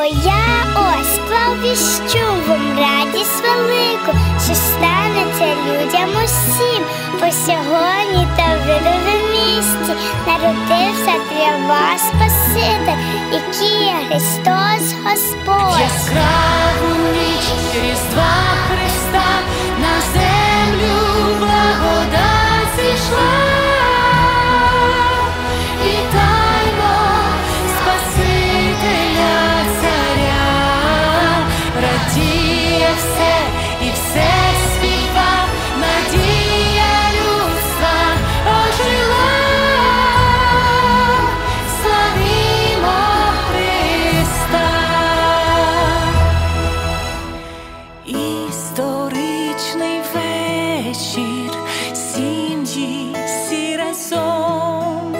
я ось повіщу вам радість велику, що станеться людям усім. Бо сьогодні та в Давидовім місті народився для вас Спаситель, який є Христос Господь. Яскраву ніч Різдва Христа на землю благодать зійшла. Вітаймо Спасителя Царя, радіє все і все співа, надія людства ожила. Славімо Христа. Історичний вечір, сім'ї всі разом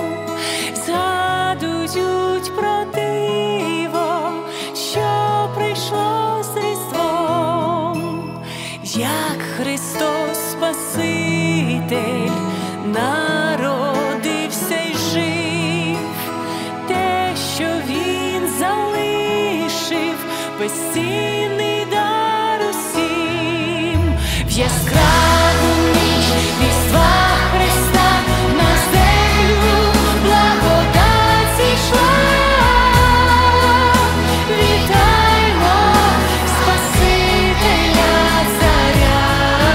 згадують про диво, що прийшло з Різдвом, як Христос Спаситель народився й жив, те, що Він залишив, безцінний дар усім. В яскраву ніч Різдва Христа на землю благодать зійшла. Вітаймо Спасителя Царя,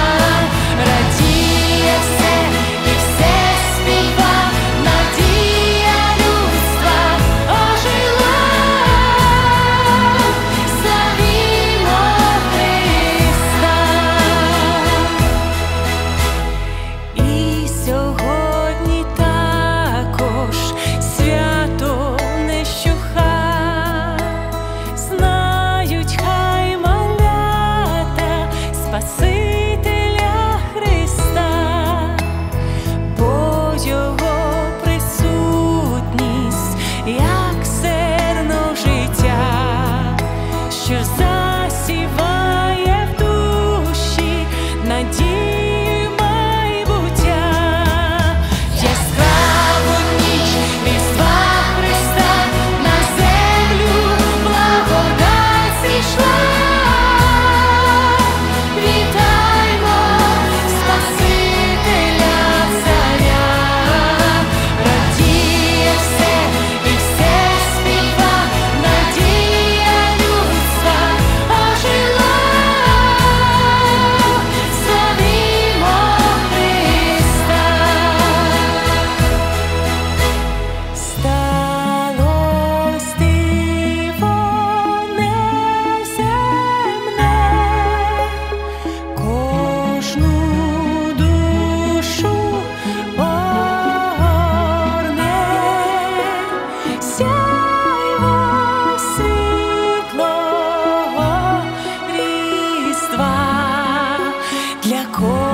радіє все і все співа, надія людства ожила. Славімо Христа. І сьогодні також свято не щуха, знають хай малята Спасителя Христа, бо Його присутність як зерно життя, що засіває в душі надію майбуття. В яскраву ніч Різдва Христа на землю благодать зійшла. Вітаймо Спасителя Царя, радіє все і все співа, надія людства ожила. Славімо Христа. Сталось диво неземне, кожну душу огорне, сяйво світлого Різдва для кожного.